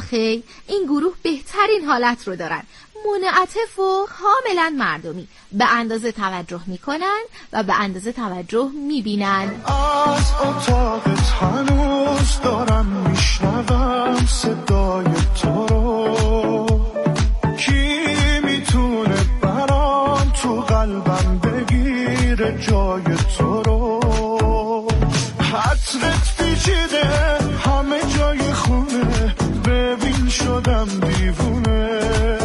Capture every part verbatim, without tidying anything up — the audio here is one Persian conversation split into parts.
خیر، این گروه بهترین حالت رو دارن، منعطف و کاملا مردمی، به اندازه توجه میکنن و به اندازه توجه میبینن. از اتاقت هنوز دارم میشنوم صدای تو رو، کی میتونه برام تو قلبم بگیره جای تو رو، حسرت پیچیده همه جای خونه، ببین شدم دیوونه،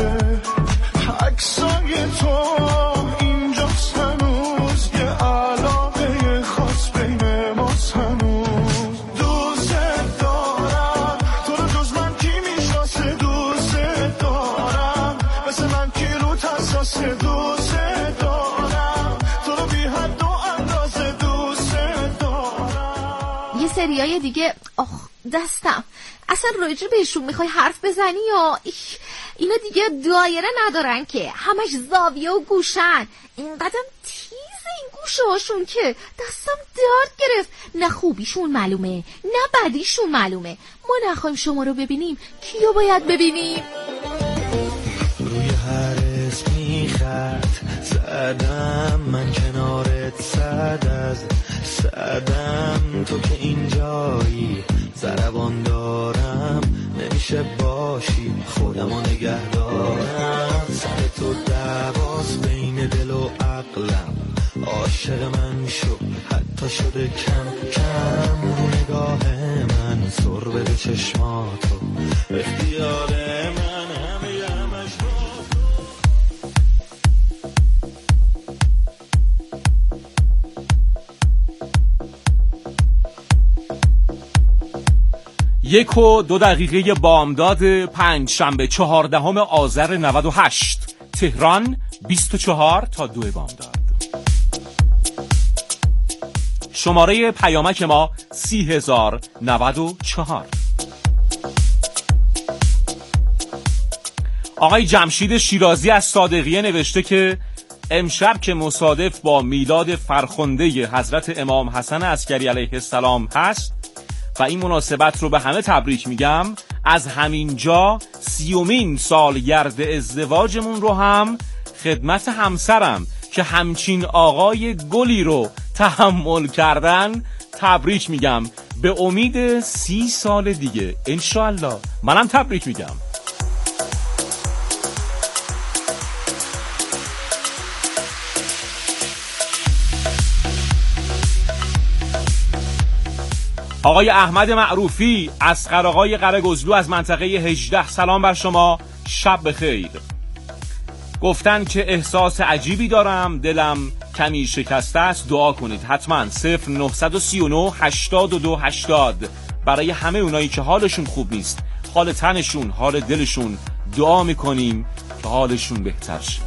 عکسای تو اینجاست هنوز، یه علاقه خاص بین ماست هنوز، دوست دارم تو رو، جز من کی میشناسه، دوست دارم مثل من کی رو حساسه، دوست دارم تو رو بی حد و اندازه، دوست دارم. یه سریای دیگه آخ دستم، اصلا راجع بهشون میخوای حرف بزنی یا اینا دیگه دایره ندارن که، همش زاویه و گوشن، اینقدر تیز این گوشه هاشون که دستم درد گرفت. نه خوبیشون معلومه نه بدیشون معلومه، ما نخوایم شما رو ببینیم کیو باید ببینیم؟ روی هر اسمی خط زدم من کنارت، صد از صدم تو که اینجایی، ضربان دارم نمیشه باشی، خودمو نگه دارم، سر تو دعواست بین دل و عقلم، عاشق من شو حتی شده کم کم، رو نگاه من سر بده چشماتو، اختیار من همه همش یک و دو دقیقه بامداد پنج شنبه چهاردهم آذر نود و هشت، تهران بیست و چهار تا دو بامداد. شماره پیامک ما سی هزار نود و چهار. آقای جمشید شیرازی از صادقیه نوشته که امشب که مصادف با میلاد فرخنده حضرت امام حسن عسکری علیه السلام هست و این مناسبت رو به همه تبریک میگم، از همین جا سیومین سالگرد ازدواجمون رو هم خدمت همسرم که همچین آقای گلی رو تحمل کردن تبریک میگم، به امید سی سال دیگه انشاءالله. منم تبریک میگم. آقای احمد معروفی از قرقای قره‌گزلو از منطقه هجده، سلام بر شما، شب بخیر. گفتن که احساس عجیبی دارم، دلم کمی شکسته است، دعا کنید حتما. صفر نه سه نه هشتاد و دو هشتاد برای همه اونایی که حالشون خوب نیست، حال تنشون، حال دلشون، دعا میکنیم که حالشون بهتر شه.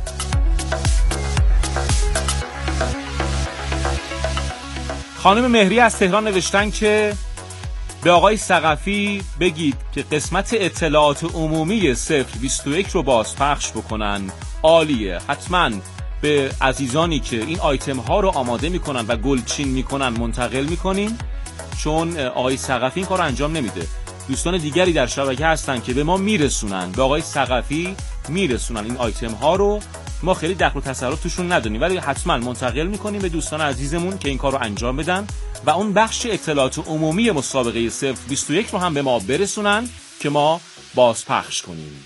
خانم مهری از تهران نوشتن که به آقای ثقفی بگید که قسمت اطلاعات عمومی صفر بیست و یک رو بازپخش بکنن، عالیه. حتما به عزیزانی که این آیتم ها رو آماده میکنن و گلچین میکنن منتقل میکنین، چون آقای ثقفی این کار رو انجام نمیده. دوستان دیگری در شبکه هستن که به ما میرسونن، به آقای ثقفی میرسونن این آیتم ها رو، ما خیلی دخل و تصرف توشون نداریم، ولی حتما منتقل میکنیم به دوستان عزیزمون که این کار رو انجام بدن و اون بخش اطلاعات عمومی مسابقه صفر بیست و یک رو هم به ما برسونن که ما بازپخش کنیم.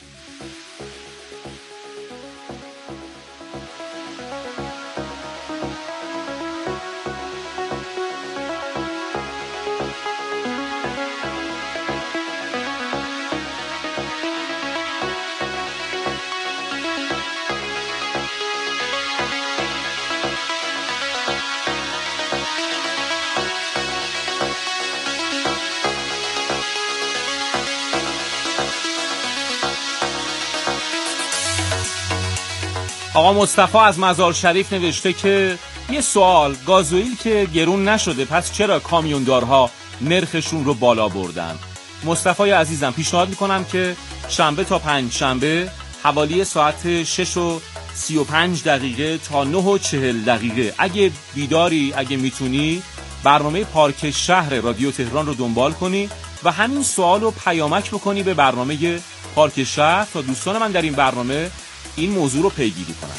آقا مصطفی از مزار شریف نوشته که یه سوال، گازوئیل که گرون نشده پس چرا کامیوندارها نرخشون رو بالا بردن؟ مصطفی عزیزم پیشنهاد میکنم که شنبه تا پنج شنبه حوالی ساعت شش و سی و پنج دقیقه تا نه و چهل دقیقه اگه بیداری، اگه میتونی برنامه پارک شهر رادیو تهران رو دنبال کنی و همین سوال رو پیامک بکنی به برنامه پارک شهر تا دوستان من در این برنامه این موضوع رو پیگیری کنن.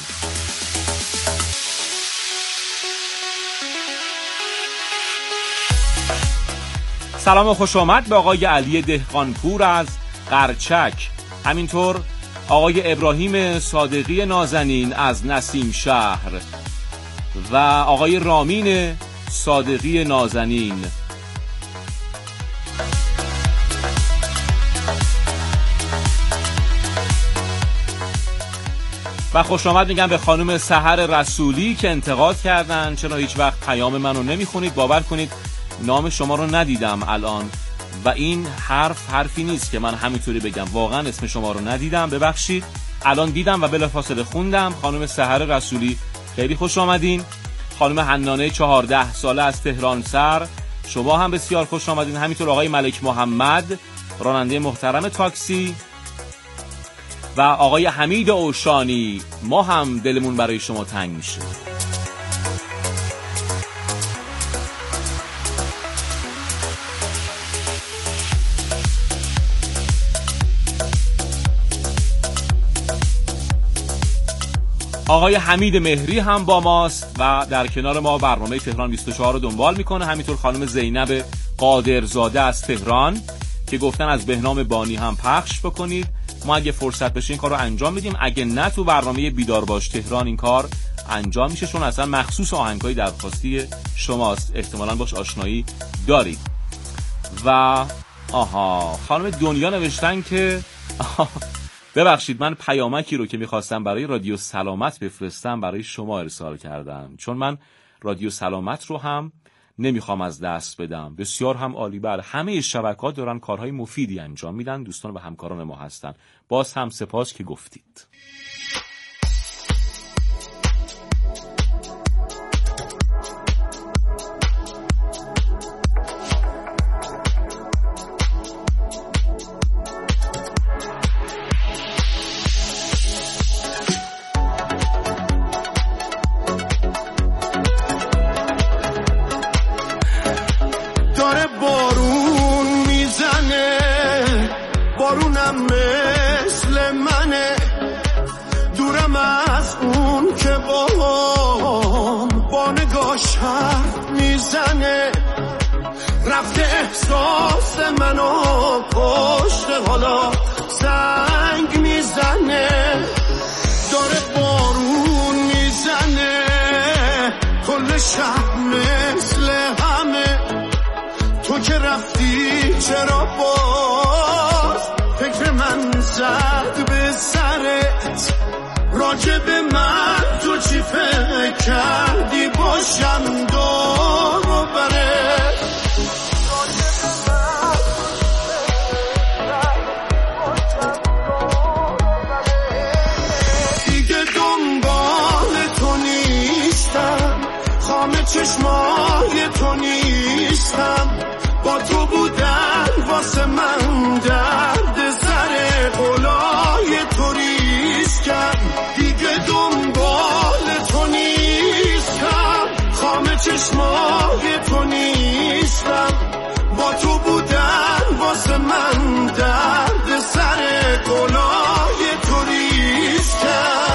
سلام و خوش آمد به آقای علی دهقانپور از قرچک، همینطور آقای ابراهیم صادقی نازنین از نسیم شهر و آقای رامین صادقی نازنین. و خوش آمد میگم به خانم سحر رسولی که انتقاد کردن چرا هیچ وقت پیام منو نمیخونید. باور کنید نام شما رو ندیدم الان و این حرف حرفی نیست که من همینطوری بگم، واقعا اسم شما رو ندیدم، ببخشید. الان دیدم و بلافاصله خوندم. خانم سحر رسولی خیلی خوش آمدین. خانم حنانه چهارده ساله از تهران سر، شما هم بسیار خوش آمدین. همینطور آقای ملک محمد راننده محترم تاکسی و آقای حمید اوشانی، ما هم دلمون برای شما تنگ میشه. آقای حمید مهری هم با ماست و در کنار ما برنامه تهران بیست و چهار رو دنبال میکنه. همینطور خانم زینب قادرزاده از تهران که گفتن از بهنام بانی هم پخش بکنید. ما اگه فرصت بشه این کار رو انجام میدیم، اگه نه تو برنامه بیدار باش تهران این کار انجام میشه، چون اصلا مخصوص آهنگای درخواستی شماست، احتمالاً باش آشنایی دارید. و آها خانم دنیا نوشتن که ببخشید من پیامکی رو که میخواستم برای رادیو سلامت بفرستم برای شما ارسال کردم، چون من رادیو سلامت رو هم نمیخوام از دست بدم. بسیار هم عالی، بر همه شبکه‌ها دارن کارهای مفیدی انجام میدن، دوستان و همکاران ما هستن. باز هم سپاس که گفتید. رفته احساس منو پشت حالا سنگ میزنه، داره بارون میزنه، کل شب مثل همه. تو که رفتی چرا باز فکر من زد به سرت؟ راجب من تو چی فکر کردی؟ باشم دور و برت. دیگه دنبال تو نیستم، خامه چشمای تو نیستم، با تو بودن واسه من درد سر قلای تو ریسکم. دیگه دنبال تو نیستم، خامه چشمای تو نیستم، با تو بودن واسه من درد سر قلای تو ریسکم.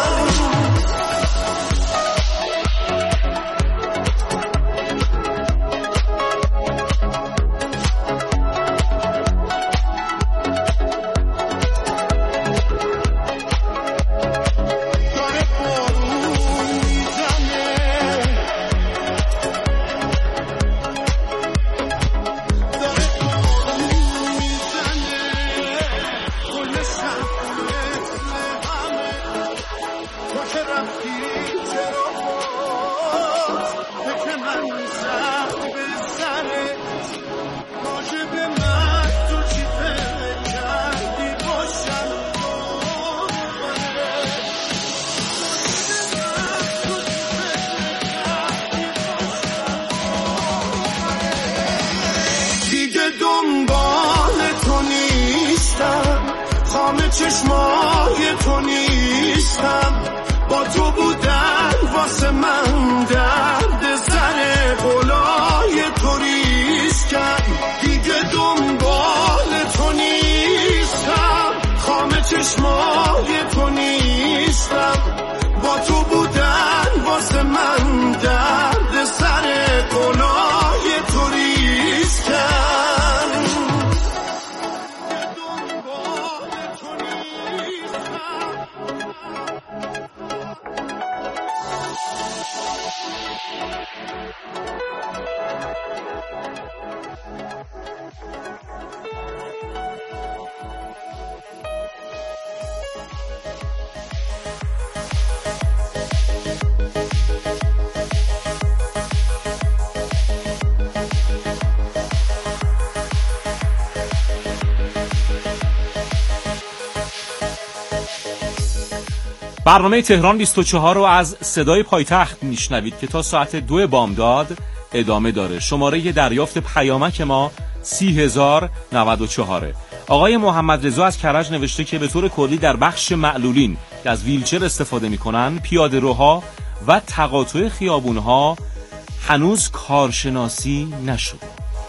چشمای تو نیستم، با تو بودن واسه من درد سر قلای تو ریسکم. دیگه دنبال چشمای تو نیستم، با تو بودن واسه من درد سر گناه تو ریختم. برنامه تهران بیست و چهار رو از صدای پایتخت میشنوید که تا ساعت دو بامداد ادامه داره. شماره دریافت پیامک ما سی هزار و نود و چهار. آقای محمد رضا از کرج نوشته که به طور کلی در بخش معلولین که از ویلچر استفاده میکنن، پیاده روها و تقاطع خیابونها هنوز کارشناسی نشده.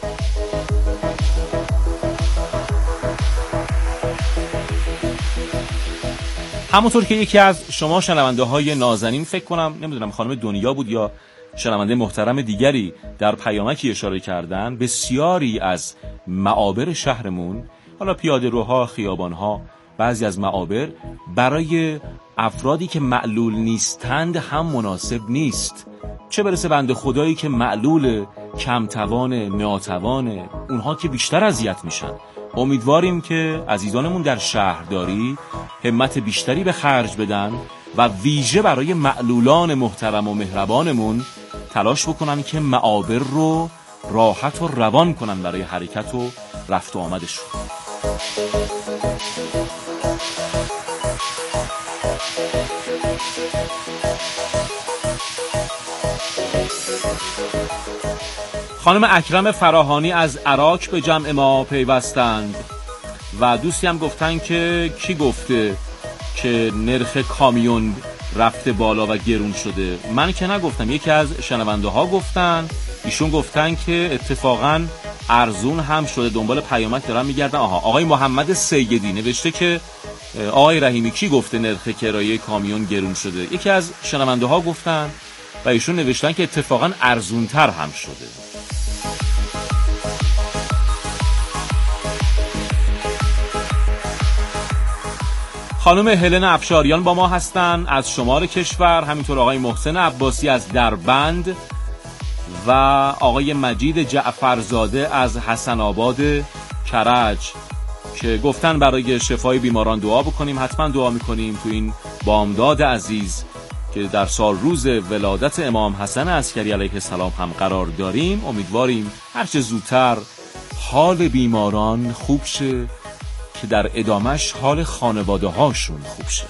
همونطور که یکی از شما شنونده های نازنین، فکر کنم نمیدونم خانم دنیا بود یا شنونده محترم دیگری، در پیامکی اشاره کردن، بسیاری از معابر شهرمون، حالا پیاده روها، خیابانها، بعضی از معابر برای افرادی که معلول نیستند هم مناسب نیست. چه برسه بنده خدایی که معلول، کمتوان، ناتوانه، اونها که بیشتر اذیت میشن. امیدواریم که عزیزانمون در شهرداری همت بیشتری به خرج بدن و ویژه برای معلولان محترم و مهربانمون تلاش بکنن که معابر رو راحت و روان کنن برای حرکت و رفت و آمدشون. خانم اکرم فراهانی از عراق به جمع ما پیوستند و دوستی هم گفتن که کی گفته که نرخ کامیون رفته بالا و گرون شده. من که نگفتم، یکی از شنونده ها گفتن. ایشون گفتن که اتفاقا ارزون هم شده. دنبال پیامک دارم میگردن. آها، آقای محمد سیدی نوشته که آقای رحیمی کی گفته نرخ کرایه کامیون گرون شده. یکی از شنونده ها گفتن و ایشون نوشتن که اتفاقا ارزون تر هم شده. خانم هلن افشاریان با ما هستن از شمال کشور، همینطور آقای محسن عباسی از دربند و آقای مجید جعفرزاده از حسن آباد کرج که گفتن برای شفای بیماران دعا بکنیم. حتما دعا میکنیم تو این بامداد عزیز که در سال روز ولادت امام حسن عسکری علیه السلام هم قرار داریم. امیدواریم هرچه زودتر حال بیماران خوب شه که در ادامش حال خانواده هاشون خوب شه.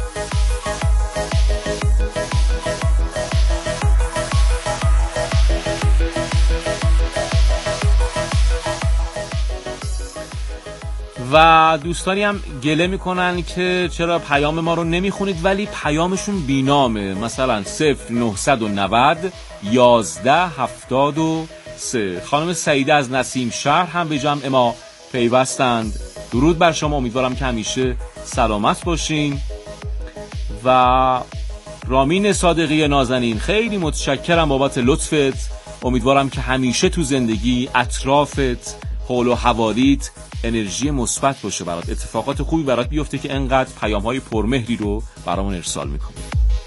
و دوستانی هم گله میکنن که چرا پیام ما رو نمیخونید، ولی پیامشون بینامه. مثلا صفر نهصد و نود یازده هفتاد و سه. خانم سعیده از نسیم شهر هم به جمع ما پیوستند. درود بر شما، امیدوارم که همیشه سلامت باشین. و رامین صادقی نازنین، خیلی متشکرم بابت لطفت. امیدوارم که همیشه تو زندگی اطرافت، حول و حوالیت انرژی مثبت باشه برات، اتفاقات خوبی برات بیفته که انقدر پیام‌های پرمهری رو برامون ارسال می‌کنی.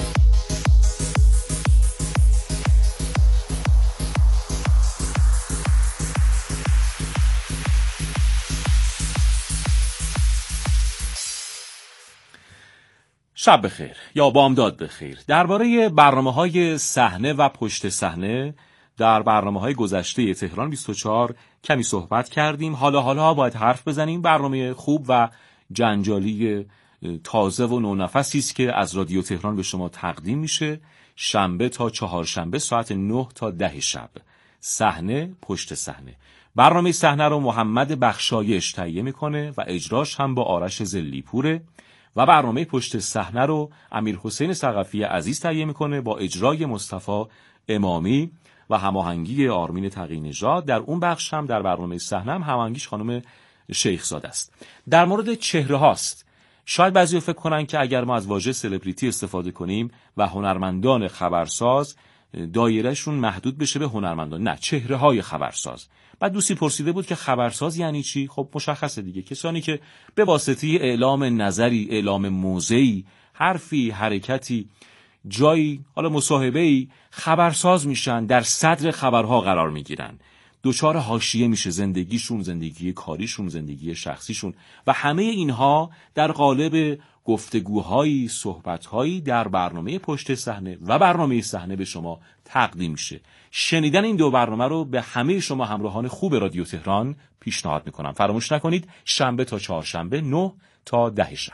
شب بخیر یا بامداد بخیر. درباره برنامه‌های صحنه و پشت صحنه در برنامه‌های گذشته تهران بیست و چهار کمی صحبت کردیم. حالا حالا باید حرف بزنیم. برنامه خوب و جنجالی تازه و نونفسی است که از رادیو تهران به شما تقدیم میشه شنبه تا چهارشنبه ساعت نه تا ده شب. صحنه پشت صحنه. برنامه صحنه رو محمد بخشایش تهیه میکنه و اجراش هم با آرش زلیپوره و برنامه پشت صحنه رو امیر حسین ثقفی عزیز تهیه میکنه با اجرای مصطفی امامی و هماهنگی آرمین تقی‌نژاد. در اون بخش هم در برنامه صحنه هم هماهنگیش خانم شیخ زاده است. در مورد چهره هاست شاید بعضی فکر کنن که اگر ما از واژه سلبریتی استفاده کنیم و هنرمندان خبرساز، دایرهشون محدود بشه به هنرمندان. نه، چهره های خبرساز. بعد دوستی پرسیده بود که خبرساز یعنی چی؟ خب مشخصه دیگه، کسانی که به واسطه اعلام نظری، اعلام موضعی، حرفی، حرکتی، جایی، حالا مصاحبه‌ای، خبرساز میشن، در صدر خبرها قرار میگیرن. دوچار حاشیه میشه زندگیشون، زندگی کاریشون، زندگی شخصیشون و همه اینها در قالب گفتگوهایی، صحبتهایی در برنامه پشت صحنه و برنامه صحنه به شما تقدیم میشه. شنیدن این دو برنامه رو به همه شما همراهان خوب رادیو تهران پیشنهاد میکنم. فراموش نکنید شنبه تا چهارشنبه نه تا ده شب.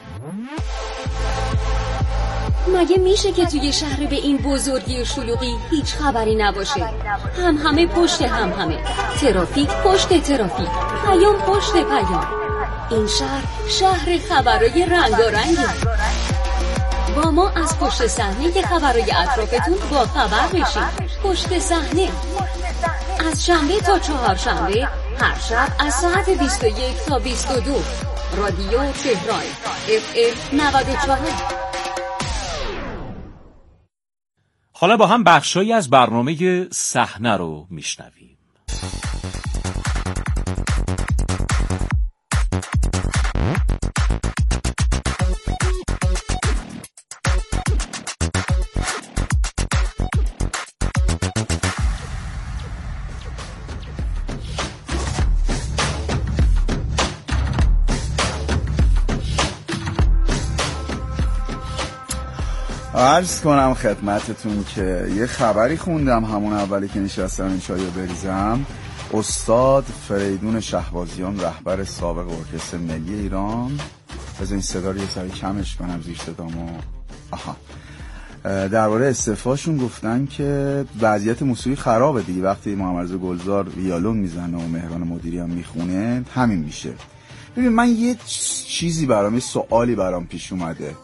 مگه میشه که توی شهر به این بزرگی و شلوغی هیچ خبری نباشه؟ هم همه پشت هم همه، ترافیک پشت ترافیک، پیام پشت پیام. این شهر شهر خبرای رنگارنگه. با ما از پشت صحنه که خبرای اطرافتون با خبر بشید. پشت صحنه از شنبه تا چهارشنبه هر شب از ساعت بیست و یک تا بیست و دو. رادیو تهران اف ام نود و چهار. حالا با هم بخشایی از برنامه صحنه رو میشنویم. عرض کنم خدمتتون که یه خبری خوندم همون اولی که نشستم این چایو بریزم. استاد فریدون شهبازیان، رهبر سابق ارکستر ملی ایران، بذار این صدا رو یه سری کمش کنم زیر صدامو. آها، درباره استعفاشون گفتن که وضعیت موسیقی خرابه دیگه. وقتی محمد رضا گلزار ویولون میزنه و مهران مدیری هم میخونه همین میشه. ببین من یه چیزی برام، یه سوالی برام پیش اومده.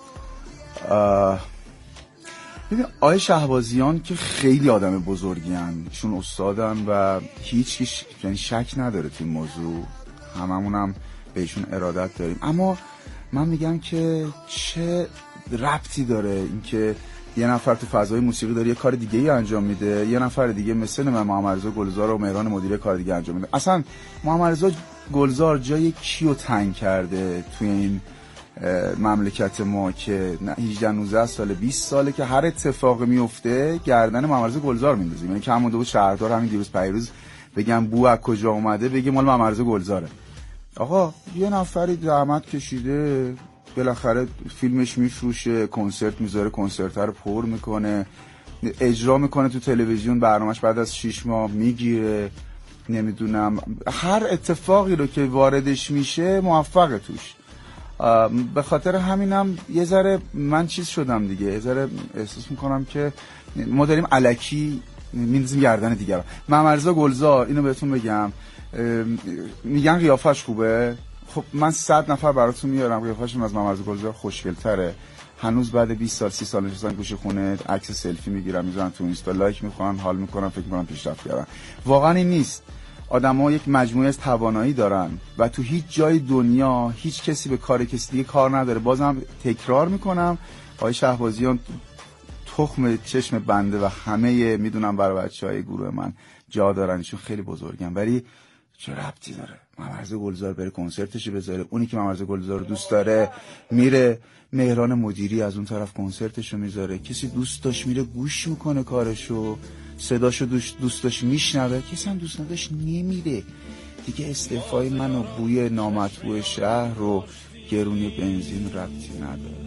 ببین آقای شهبازیان که خیلی آدم بزرگی هن، چون استادن و هیچ کش یعنی شک نداره تو این موضوع، هممون هم بهشون ارادت داریم. اما من میگم که چه ربطی داره اینکه یه نفر تو فضای موسیقی داره یه کار دیگه ای انجام میده، یه نفر دیگه مثل من محمد رضا گلزار و مهران مدیری کار دیگه انجام میده. اصلا محمد رضا گلزار جای کیو تنگ کرده توی این مملکت ما که هجده نوزده ساله بیست ساله که هر اتفاقی میفته گردن محمد رضا گلزار میندازیم. یعنی که همون دو شهردار همین دیروز پیروز بگم بو از کجا اومده بگه مال محمد رضا گلزاره. آقا یه نفری زحمت کشیده، بالاخره فیلمش میفروشه، کنسرت میذاره، کنسرت رو پر میکنه، اجرا میکنه تو تلویزیون، برنامهش بعد از شش ماه میگیره، نمیدونم هر اتفاقی رو که واردش میشه موفقه توش. به خاطر همینم یه ذره من چیز شدم دیگه، یه ذره احساس میکنم که ما داریم الکی میندازیم گردن دیگران. محمد رضا گلزار اینو بهتون بگم، میگن قیافش خوبه، خب من صد نفر براتون میارم قیافه‌شون از محمد رضا گلزار خوشگل‌تره. هنوز بعد بیست سال سی سال نشستن گوشه خونه عکس سلفی میگیرن میذارن تو اینستا، لایک میخوان، حال میکنن، فکر میکنن پیشرفت کردن. واقعا این نیست. آدم‌ها یک مجموعه از توانایی دارن و تو هیچ جای دنیا هیچ کسی به کار کسی دیگه کار نداره. بازم تکرار میکنم آقای شهبازیان تخم چشم بنده و همه میدونم برای بچهای گروه من جا دارن، ایشون خیلی بزرگن، ولی چه ربطی داره محمد رضا گلزار بره کنسرتشو بذاره؟ اونی که محمد رضا گلزار رو دوست داره میره، مهران مدیری از اون طرف کنسرتشو میذاره، کسی دوست داشت میره گوش میکنه کارشو، صداشو دوست داشت میشنوه، کسی هم دوست نداشت نمیره دیگه. استعفای من و بوی نامطبوع شهر و گرونی بنزین ربطی نداره.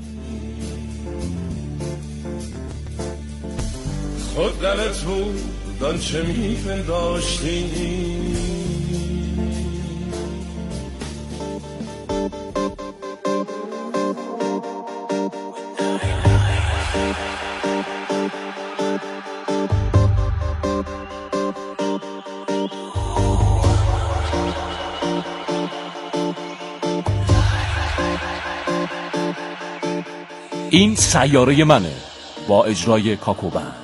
خود دلت بود دان چه میپنداشتی، این سیاره منه با اجرای کاکوبند.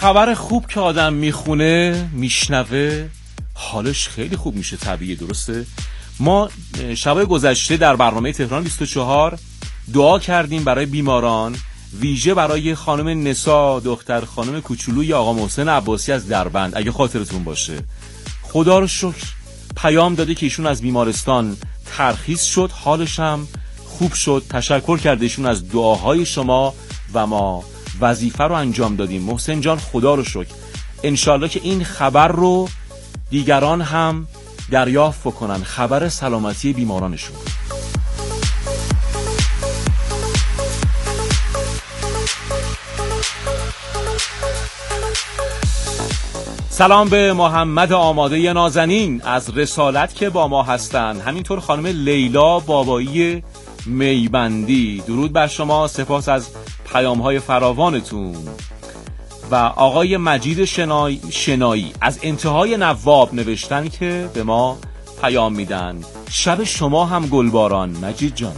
خبر خوب که آدم میخونه میشنوه حالش خیلی خوب میشه، طبیعیه، درسته؟ ما شبای گذشته در برنامه تهران بیست و چهار دعا کردیم برای بیماران، ویژه برای خانم نسا، دختر خانم کوچولوی آقا محسن عباسی از دربند، اگه خاطرتون باشه. خدا رو شکر پیام داده که ایشون از بیمارستان ترخیص شد، حالش هم خوب شد. تشکر کرده ایشون از دعاهای شما و ما وظیفه رو انجام دادیم. محسن جان خدا رو شکر، انشالله که این خبر رو دیگران هم دریافت بکنن، خبر سلامتی بیمارانشون. سلام به محمد آماده نازنین از رسالت که با ما هستن، همینطور خانم لیلا بابایی میبندی، درود بر شما، سپاس از پیام‌های فراوانتون. و آقای مجید شنایی, شنایی از انتهای نواب نوشتن که به ما پیام میدن، شب شما هم گلباران مجید جان.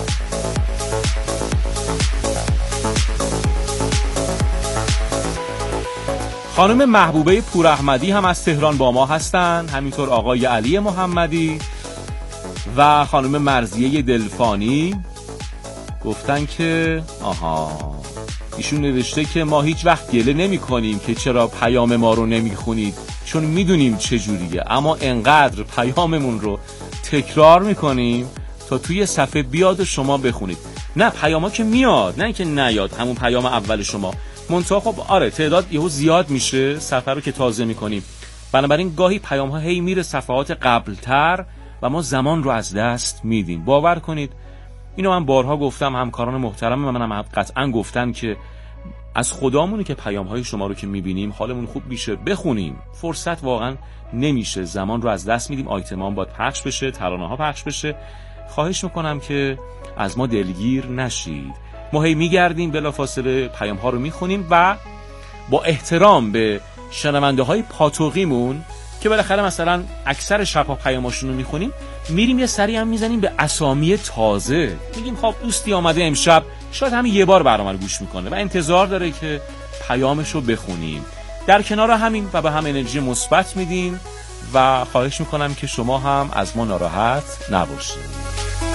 خانم محبوبه پوراحمدی هم از تهران با ما هستن، همینطور آقای علی محمدی و خانم مرضیه دلفانی گفتن که آها ایشون نوشته که ما هیچ وقت گله نمی کنیم که چرا پیام ما رو نمی خونید، چون میدونیم چجوریه، اما انقدر پیاممون رو تکرار میکنیم تا توی صفحه بیاد و شما بخونید. نه پیاما که میاد، نه اینکه نیاد همون پیام اول شما، منتها خب آره تعداد یهو زیاد میشه صفحه رو که تازه میکنیم، بنابراین گاهی پیام ها هی میره صفحات قبلتر و ما زمان رو از دست میدیم. باور کنید اینو من بارها گفتم، همکاران محترم منم هم قطعا گفتن که از خدامونه که پیام های شما رو که میبینیم حالمون خوب میشه، بخونیم. فرصت واقعا نمیشه، زمان رو از دست میدیم، آیتمان باید پخش بشه، ترانه ها پخش بشه. خواهش میکنم که از ما دلگیر نشید. ما هی میگردیم بلافاصله پیام ها رو میخونیم و با احترام به شنونده های پاتوقیمون که بالاخره مثلا اکثر شب‌ها پیاماشون رو میخونیم، میریم یه سری هم میزنیم به اسامی تازه، میگیم خب دوستی آمده امشب شاید همین یه بار برنامه رو گوش میکنه و انتظار داره که پیامش رو بخونیم. در کنار همین و به هم انرژی مثبت میدیم و خواهش میکنم که شما هم از ما ناراحت نباشید.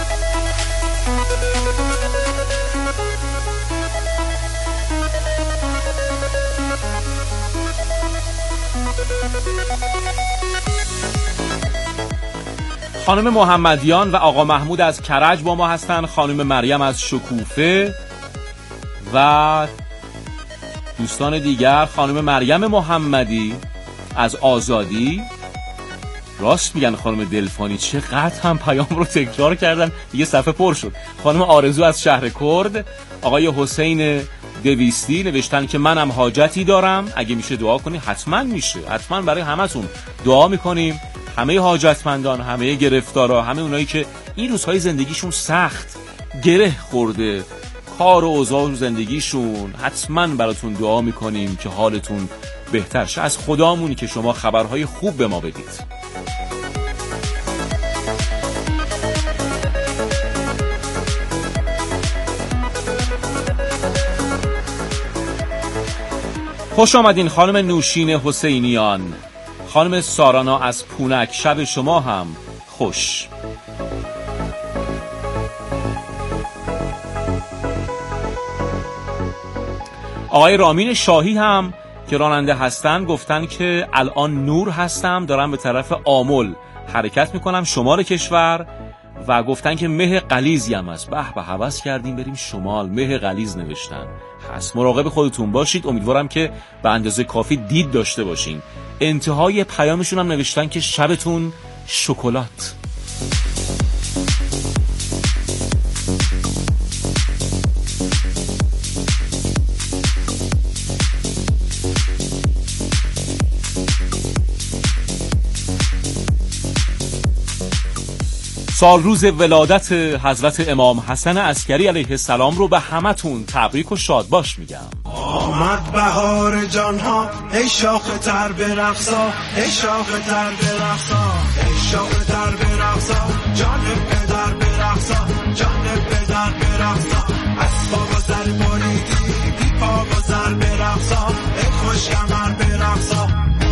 خانم محمدیان و آقا محمود از کرج با ما هستن، خانم مریم از شکوفه و دوستان دیگر، خانم مریم محمدی از آزادی. راست میگن خانم دلفانی، چقدر هم پیام رو تکرار کردن یه صفحه پر شد. خانم آرزو از شهر کرد، آقای حسین دویستی نوشتن که منم حاجتی دارم، اگه میشه دعا کنی. حتما میشه، حتما برای همتون دعا میکنیم، همه حاجتمندان، همه گرفتارا، همه اونایی که این روزهای زندگیشون سخت گره خورده، کار و اوضاع رو زندگیشون، حتما براتون دعا میکنیم که حالتون بهتر شه. از خدامونی که شما خبرهای خوب به ما بدید. خوش آمدین خانم نوشین حسینیان، خانم سارانا از پونک، شب شما هم خوش. آقای رامین شاهی هم که راننده هستن گفتن که الان نور هستم، دارم به طرف آمل حرکت میکنم، شمال کشور، و گفتن که مه غلیظی هم هست. به به، هوس کردیم بریم شمال. مه غلیظ نوشتن هست. مراقب خودتون باشید. امیدوارم که به اندازه کافی دید داشته باشین. انتهای پیامشون هم نوشتن که شبتون شکلات. سال روز ولادت حضرت امام حسن عسکری علیه السلام رو به همتون تبریک و شاد باش میگم. آمد بهار جانها، ای شاخ تر برقصا، ای شاخ تر برقصا، ای شاخ تر برقصا، جان پدر برقصا، جان پدر برقصا، از پا و سر بریدی بی پا و سر برقصا، ای خوش خوش کمر برقصا.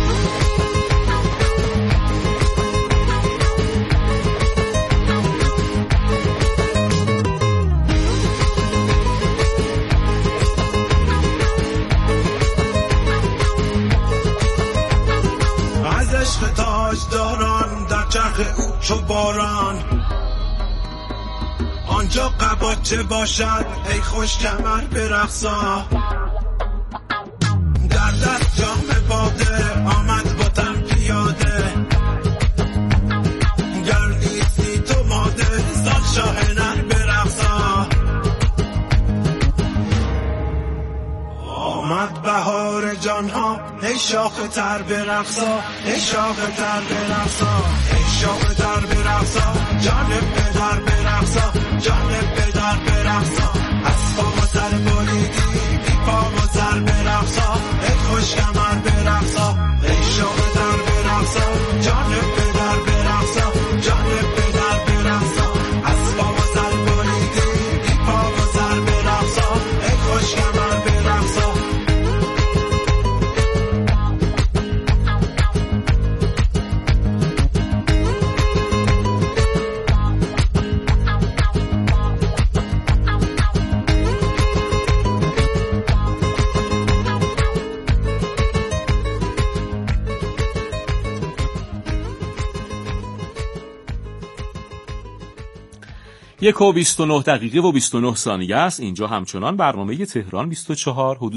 از عشق تاج داران در چرخ او چو باران، آنجا قباچه باشد ای خوش کمر برقصا. در دست جام باده آمد با تن پیاده، گردیسی تو ماده سال شاه نر برقصا. آمد بهار جانها ای شاخ تر برقصا، ای شاخ تر برقصا، ای شاخ تر برقصا. جان پدر برقصا، جان پدر برقصا. از پا و سر بریدی بی پا و سر برقصا، ای خوش کمر برقصا، ای شاخ تر برقصا. جان پدر برقصا، جان پدر برقصا. از پا و سر بریدی بی پا و سر برقصا، ای خوش کمر برقصا. یک و بیست و نه دقیقه و بیست و نه ثانیه است. اینجا همچنان برنامه تهران بیست و چهار حدود